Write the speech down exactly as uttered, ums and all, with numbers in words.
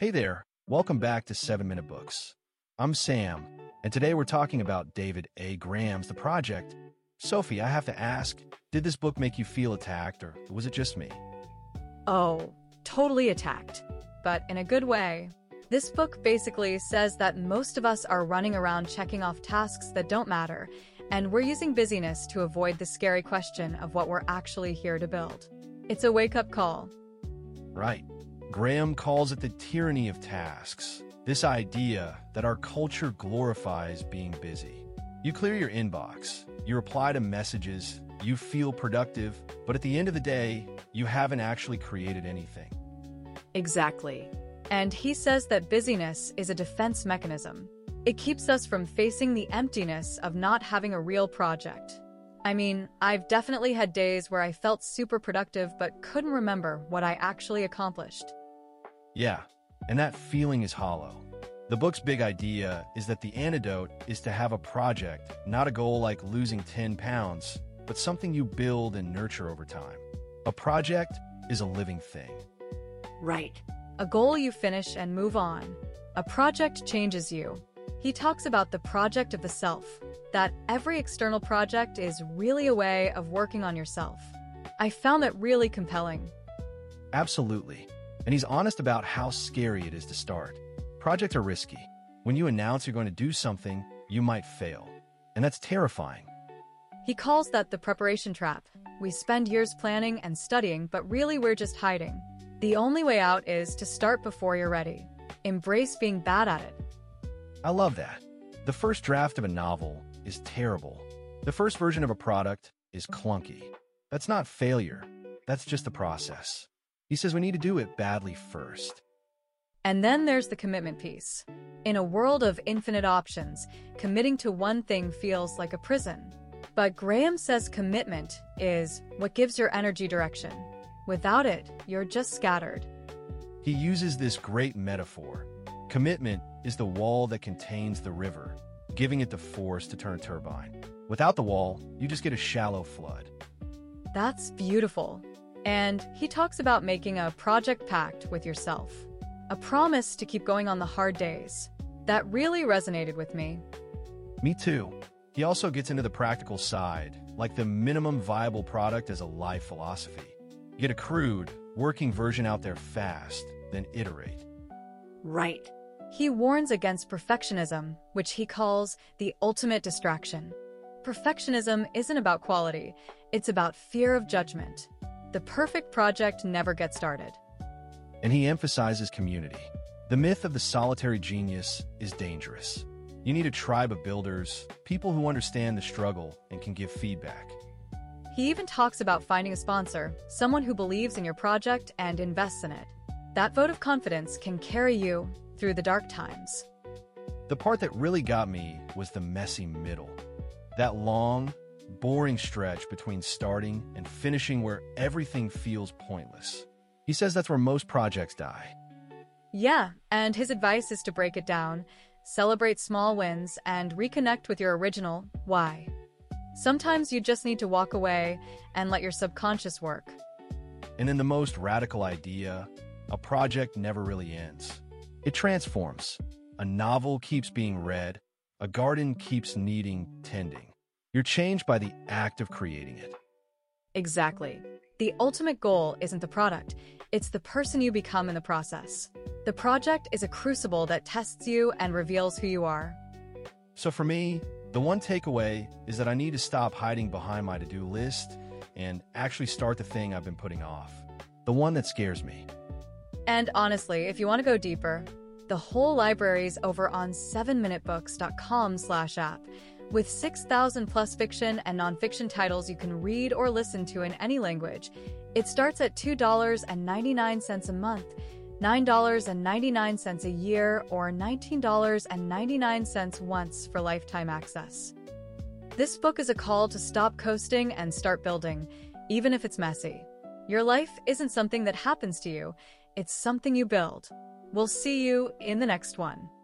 Hey there, welcome back to seven Minute Books. I'm Sam, and today we're talking about David A. Graham's The Project. Sophie, I have to ask, did this book make you feel attacked, or was it just me? Oh, totally attacked, but in a good way. This book basically says that most of us are running around checking off tasks that don't matter, and we're using busyness to avoid the scary question of what we're actually here to build. It's a wake-up call. Right. Graham calls it the tyranny of tasks, this idea that our culture glorifies being busy. You clear your inbox, you reply to messages, you feel productive, but at the end of the day, you haven't actually created anything. Exactly. And he says that busyness is a defense mechanism. It keeps us from facing the emptiness of not having a real project. I mean, I've definitely had days where I felt super productive but couldn't remember what I actually accomplished. Yeah, and that feeling is hollow. The book's big idea is that the antidote is to have a project, not a goal like losing ten pounds, but something you build and nurture over time. A project is a living thing. Right. A goal you finish and move on. A project changes you. He talks about the project of the self, that every external project is really a way of working on yourself. I found that really compelling. Absolutely. And he's honest about how scary it is to start. Projects are risky. When you announce you're going to do something, you might fail. And that's terrifying. He calls that the preparation trap. We spend years planning and studying, but really we're just hiding. The only way out is to start before you're ready. Embrace being bad at it. I love that. The first draft of a novel is terrible. The first version of a product is clunky. That's not failure. That's just the process. He says we need to do it badly first. And then there's the commitment piece. In a world of infinite options, committing to one thing feels like a prison. But Graham says commitment is what gives your energy direction. Without it, you're just scattered. He uses this great metaphor. Commitment is the wall that contains the river, giving it the force to turn a turbine. Without the wall, you just get a shallow flood. That's beautiful. And he talks about making a project pact with yourself. A promise to keep going on the hard days. That really resonated with me. Me too. He also gets into the practical side, like the minimum viable product as a life philosophy. Get a crude, working version out there fast, then iterate. Right. He warns against perfectionism, which he calls the ultimate distraction. Perfectionism isn't about quality, it's about fear of judgment. The perfect project never gets started. And he emphasizes community. The myth of the solitary genius is dangerous. You need a tribe of builders, people who understand the struggle and can give feedback. He even talks about finding a sponsor, someone who believes in your project and invests in it. That vote of confidence can carry you through the dark times. The part that really got me was the messy middle. That long, boring stretch between starting and finishing where everything feels pointless. He says that's where most projects die. Yeah, and his advice is to break it down, celebrate small wins, and reconnect with your original why. Sometimes you just need to walk away and let your subconscious work. And in the most radical idea, a project never really ends. It transforms. A novel keeps being read, a garden keeps needing tending. You're changed by the act of creating it. Exactly. The ultimate goal isn't the product, it's the person you become in the process. The project is a crucible that tests you and reveals who you are. So for me, the one takeaway is that I need to stop hiding behind my to-do list and actually start the thing I've been putting off. The one that scares me. And honestly, if you want to go deeper, the whole library's over on seven minute books dot com slash app. With six thousand plus fiction and nonfiction titles you can read or listen to in any language. It starts at two dollars and ninety-nine cents a month, nine dollars and ninety-nine cents a year, or nineteen dollars and ninety-nine cents once for lifetime access. This book is a call to stop coasting and start building, even if it's messy. Your life isn't something that happens to you, it's something you build. We'll see you in the next one.